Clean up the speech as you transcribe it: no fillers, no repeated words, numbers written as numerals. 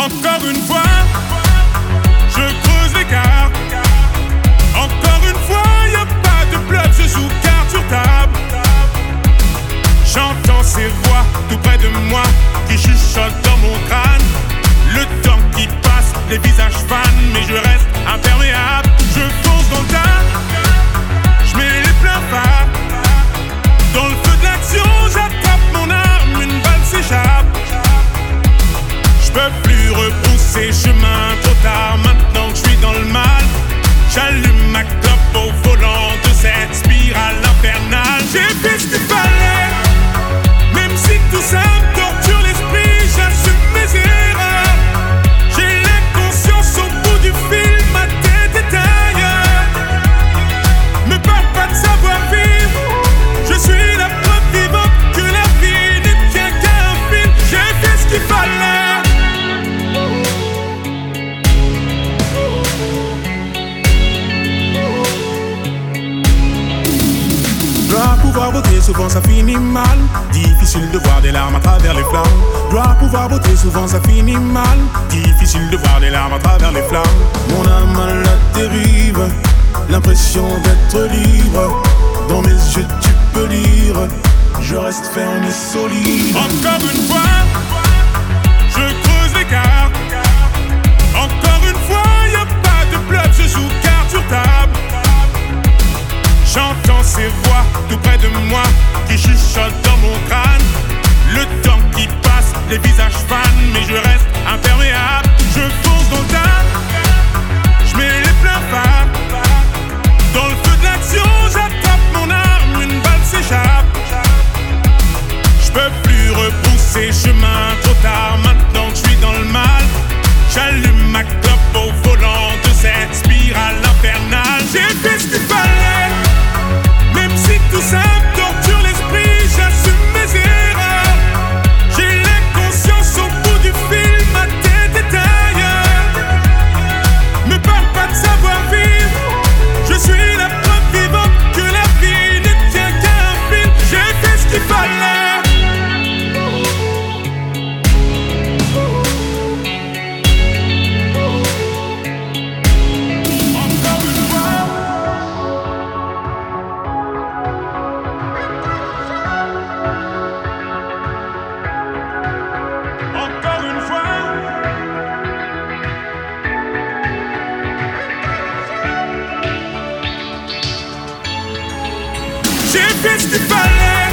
Encore une fois, je creuse l'écart. Encore une fois, y'a pas de bluff, je joue carte sur table. J'entends ces voix tout près de moi qui chuchotent dans mon crâne. Le temps qui passe, les visages fanent, mais je reste imperméable. Je fonce dans le tas, je mets les pleins phares. Dans le feu de l'action, j'attrape mon arme, une balle s'échappe. Je peux plus repousser chemin, trop tard maintenant que je suis dans le mal. J'allume ma clope au volant de cette spirale infernale. J'ai fait ce qu'il fallait, même si tout ça me torture l'esprit, j'assume mes erreurs. J'ai l'inconscience au bout du fil, ma tête est ailleurs. Me parle pas de savoir vivre, je suis la preuve vivante que la vie ne tient qu'à un fil. J'ai fait ce qu'il fallait. Dois pouvoir voter, souvent ça finit mal. Difficile de voir des larmes à travers les flammes. Dois pouvoir voter, souvent ça finit mal. Difficile de voir des larmes à travers les flammes. Mon âme à la dérive, l'impression d'être libre. Dans mes yeux tu peux lire, je reste ferme et solide. Encore une fois, je creuse l'écart. Encore une fois, y'a pas de bluff, je joue carte sur table. J'entends ces voix tout près de moi qui chuchotent dans mon crâne. Le temps qui passe, les visages fanent, mais je reste imperméable. Je fonce dans le tas, je mets les pleins phares. Dans le feu de l'action, j'attrape mon arme, une balle s'échappe. Je peux plus repousser chemin, trop tard maintenant que je suis dans le mal. J'allume ma clope au volant de cette spirale infernale. J'ai fait ce qu'il fallait, même si tout ça me torture l'esprit, j'assume mes erreurs. J'ai l'inconscience au bout du fil, ma tête est ailleurs. Me parle pas de savoir vivre, je suis la preuve vivante que la vie ne tient qu'à un fil. J'ai fait ce qu'il fallait. Encore une fois, j'ai fait ce qu'il fallait.